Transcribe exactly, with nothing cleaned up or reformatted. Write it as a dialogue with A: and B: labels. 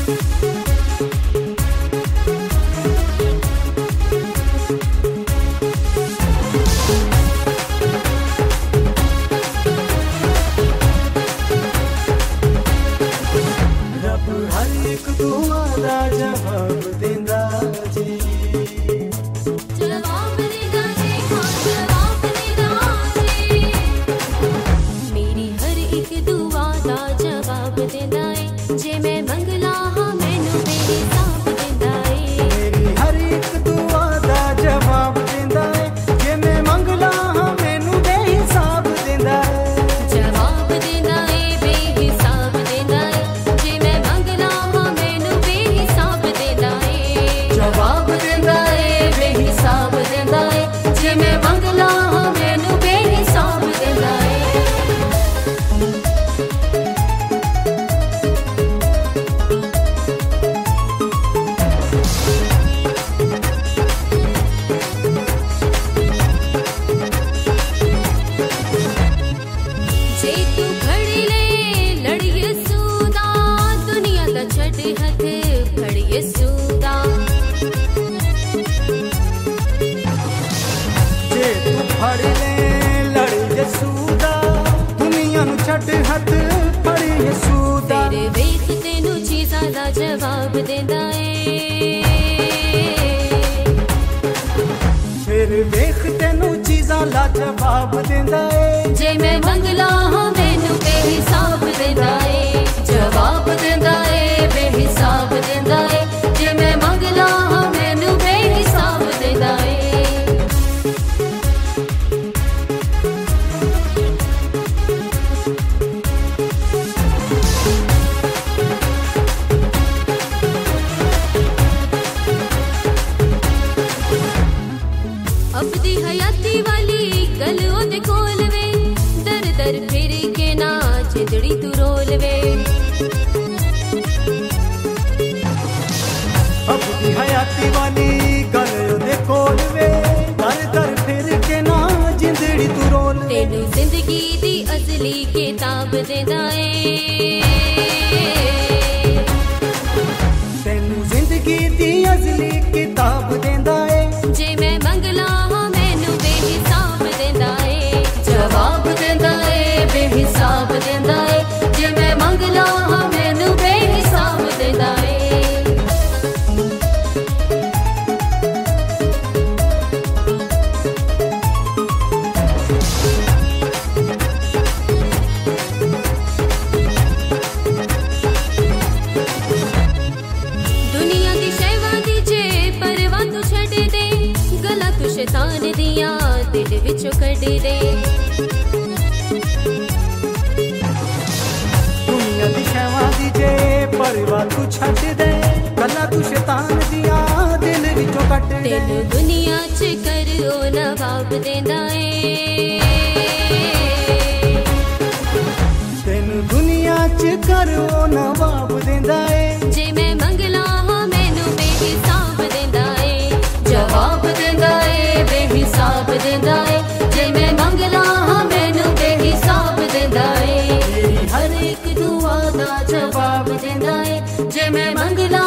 A: जवाब देंदा ए
B: फिर वेख तेनू चीज़ां ला जवाब देंदा ए
A: जे मैं मंगला हां मैनू बेहिसाब देंदा ए जवाब देंदा ए बेहिसाब देंदा ए जे मैं मंगला हां मैनू बेहिसाब देंदा ए अपनी हयाती वाली गल ओदे कोल वे दर दर फिर के ना जिंदड़ी तू रोल वे
B: अपनी हयाती वाली गल ओदे कोल वे दर दर फिर के ना जिंदड़ी तू रोल वे
A: तेनू जिंदगी दी असली किताब देंदा ए
B: तेनू जिंदगी दी असली किताब देंदा ए
A: जे मैं मंगला बेहिसाब देंदा ए जवाब देंदा ए बेहिसाब देंदा ए जे मैं मंगला हां मैनू बेहिसाब देंदा ए दुनिया दी शैवा दी जे परवाह तू छड़ दे गला तू शैतान दिया दिल विचों कढ दे
B: दुनिया दी शैवां दी जे परवाह तू छड़ दे गल्लां तू शैतान दिया दिल विचों कढ दे
A: तेनू दुनिया च कर ओ नवाब देंदा ए
B: तेनू दुनिया च कर ओ नवाब देंदा ए
A: जे मैं मंगला हां मैनू बेहिसाब देंदा ए जवाब देंदा ए बेहिसाब देंदा ए जे मैं मंगला हां मैनू बेहिसाब देंदा ए
B: तेरी
A: हर एक दुआ दा जवाब देंदा ए जे मैं मंगला